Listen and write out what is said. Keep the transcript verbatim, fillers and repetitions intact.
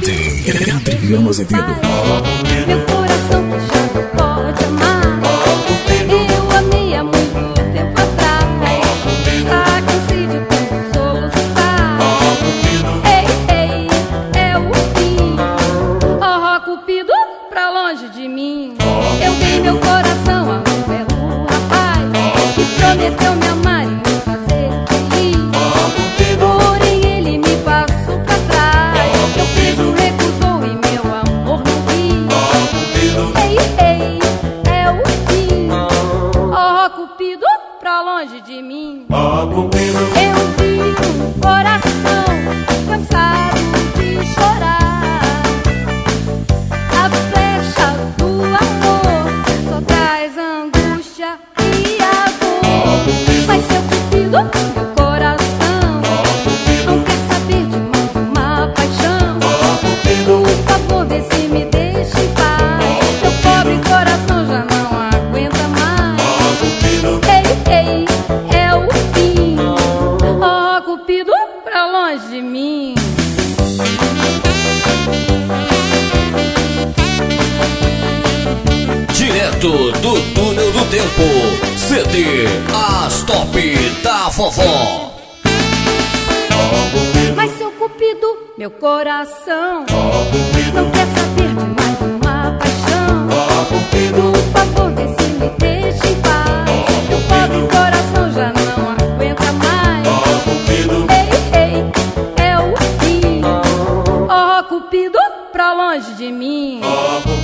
D J Adriano Azevedo. Meu coração fechado pode amar. Eu amei há muito tempo atrás. Tá cansei de tanto soluçar. Ei, ei, é o fim. Oh, Cupido, pra longe de mim. Eu dei meu coração a um belo rapaz que prometeu me amar e me fazer feliz. Porém ele me passou pra trás. Meu beijo recusou e meu amor não quis. Ei, ei, é o fim. Oh, Cupido, pra longe de mim. Eu vi um coração cansado de chorar. A flecha do amor só traz angústia e a dor. Mas seu Cupido, meu coração não quer saber de mais uma paixão. Por favor, vê se me deixa em paz. Meu pobre coração já não aguenta mais. Ei, ei, é o fim. Oh, Cupido, pra longe de mim. Direto do túnel do tempo, C D As Top da Vovó. Mas seu Cupido, meu coração não quer saber de mais uma paixão. Por favor, vê se me deixa em paz. Meu pobre coração já não aguenta mais. Ei, ei, é o fim. Oh, Cupido, pra longe de mim.